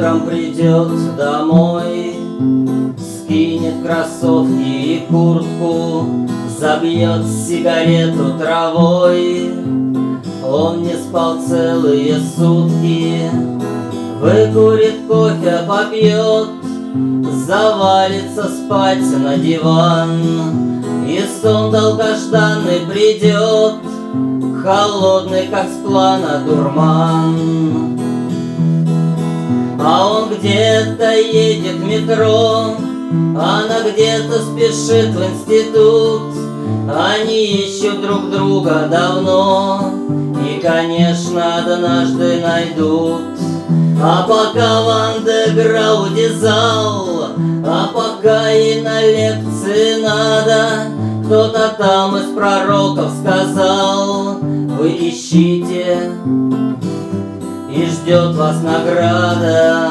Утром придет домой, скинет кроссовки и куртку, забьет сигарету травой. Он не спал целые сутки, выкурит кофе, попьет, завалится спать на диван. И сон долгожданный придет, холодный, как с плана дурман. А он где-то едет в метро, она где-то спешит в институт. Они ищут друг друга давно и, конечно, однажды найдут. А пока в андеграунде зал, а пока и на лекции надо, кто-то там из пророков сказал: вы ищите, и ждет вас награда.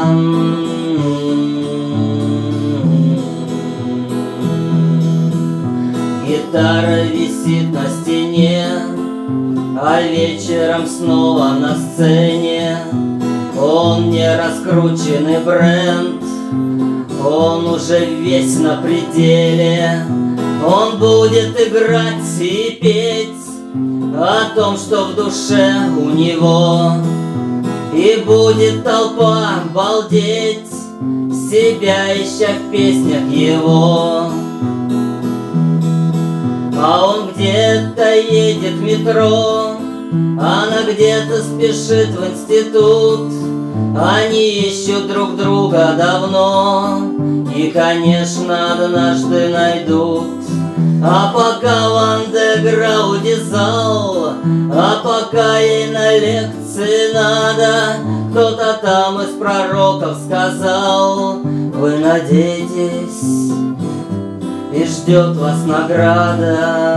Гитара висит на стене, а вечером снова на сцене. Он не раскрученный бренд, он уже весь на пределе. Он будет играть и петь о том, что в душе у него, и будет толпа балдеть, себя ища в песнях его. А он где-то едет в метро, она где-то спешит в институт. Они ищут друг друга давно и, конечно, однажды найдут. А пока в андеграунде зал, а пока ей на лекции надо, кто-то там из пророков сказал: вы надейтесь, и ждет вас награда.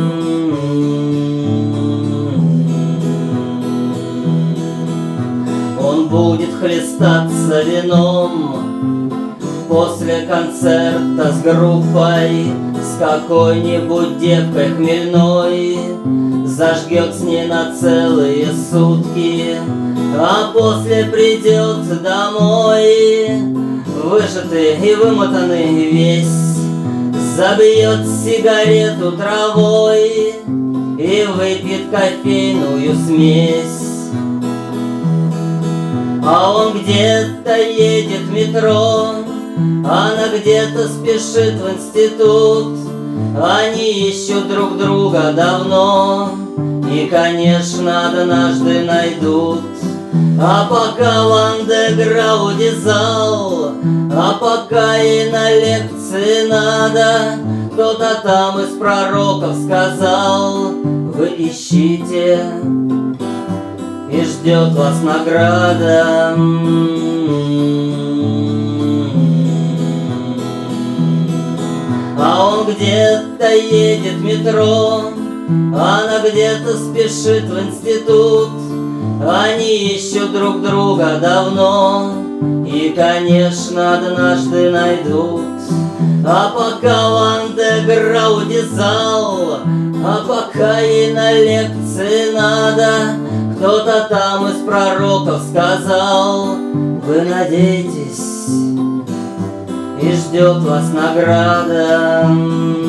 Он будет хлестаться вином после концерта с группой, с какой-нибудь девкой хмельной, зажгет с ней на целые сутки, а после придет домой, выжатый и вымотанный весь, забьет сигарету травой и выпьет кофейную смесь. А он где-то едет в метро, она где-то спешит в институт. Они ищут друг друга давно и, конечно, однажды найдут. А пока в андеграунде зал, а пока и на лекции надо, кто-то там из пророков сказал: вы ищите, и ждет вас награда. А он где-то едет в метро, она где-то спешит в институт. Они ищут друг друга давно и, конечно, однажды найдут. А пока в андеграунде зал, а пока и на лекции надо, кто-то там из пророков сказал: вы надейтесь, и ждет вас награда.